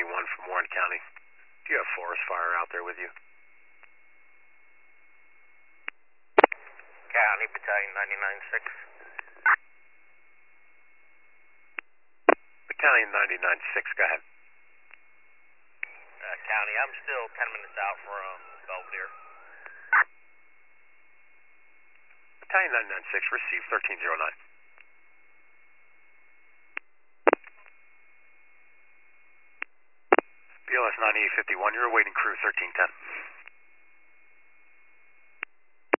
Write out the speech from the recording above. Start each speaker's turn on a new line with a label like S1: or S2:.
S1: 91 from Warren County. Do you have forest fire out there with you?
S2: County Battalion 99-6.
S1: Battalion 99-6, go ahead.
S2: County, I'm still 10 minutes out from Belvedere.
S1: Battalion 996, receive 1309. BLS 9851, you're awaiting crew 1310.